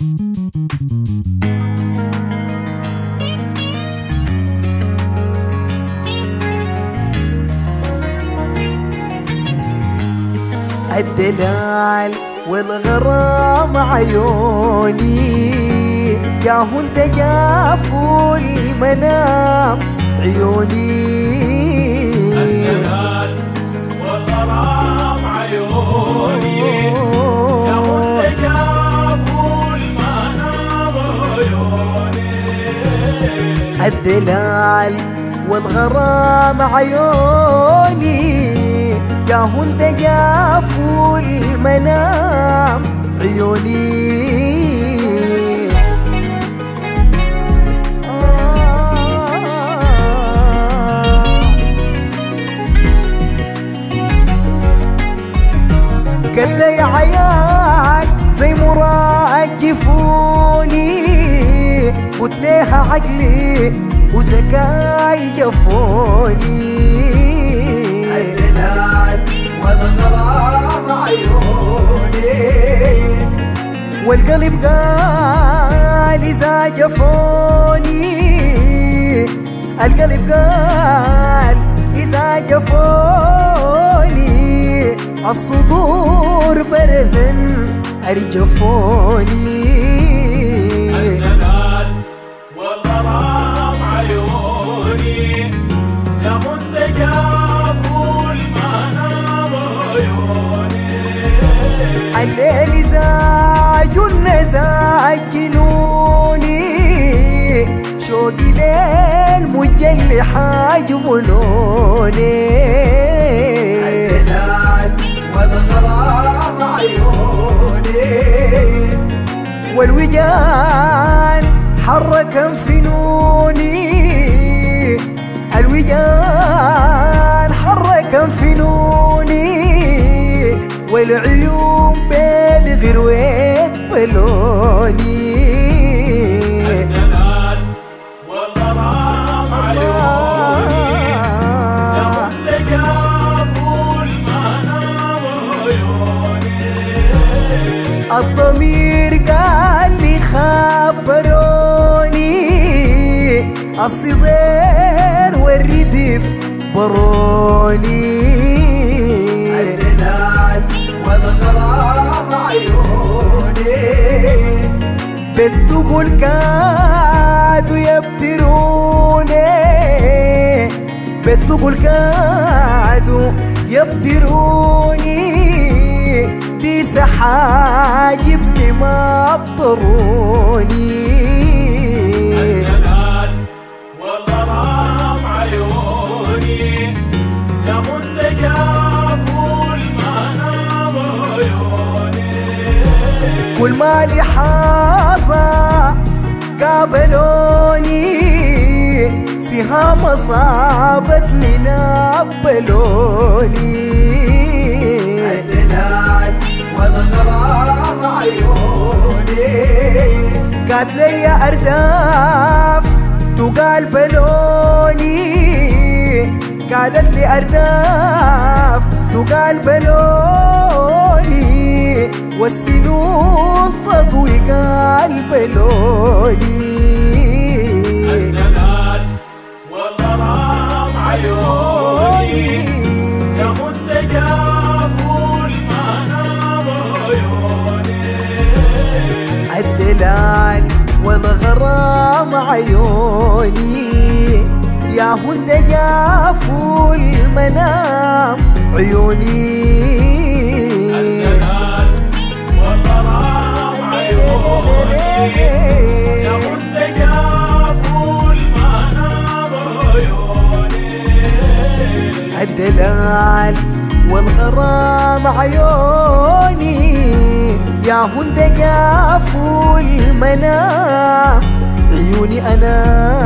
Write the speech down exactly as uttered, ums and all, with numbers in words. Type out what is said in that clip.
الدلال والغرام عيوني يا هند جافوا المنام عيوني. الدلال والغرام عيوني يا هند جافوا المنام عيوني. الدلال والغرام عيوني يا هند جافوا المنام عيوني. قال لي عيال زي مراد جفوني، قلت ليها عقلي وزكاي جفوني. الدلال والغرام عيوني والقلب قال إذا جفوني، القلب قال إذا جفوني الصدور برزن أرجفوني. الدلال والغرام عيوني يا هند جافوا المنام عيوني. الليل زاج النزاج جنوني، شوقي ليل مجل حاجبنوني. الدلال والغرام عيوني والوجان حرك انفنوني، الوجان حرك انفنوني والعيون بين غرويت بلوني. الدلال والغرام عيوني يا هند جافوا المنام عيوني. الضمير قال لي خبروني، الصدير والردف بروني. الدلال والغرام عيوني بتقول كادوا يبتروني، بتقول كادوا يبتروني، دي سحاجبني ما ابطروني. الدلال والغرام عيوني يا هند جافوا المنام عيوني. كل ما لي حاصة قابلوني، سهام صابتني نبلوني. الدلال والغرام عيوني قالت لي يا أرداف تقال بلوني، قالت لي أرداف تقال بلوني والسنون تضوي قال بلوني. الدلال والغرام عيوني يا هند جافوا المنام عيوني. الدلال والغرام عيوني يا هند جافوا المنام عيوني. الدلال والغرام عيوني يا هند جافوا المنام عيوني. الدلال والغرام عيوني يا هند جافوا المنام عيوني. أنا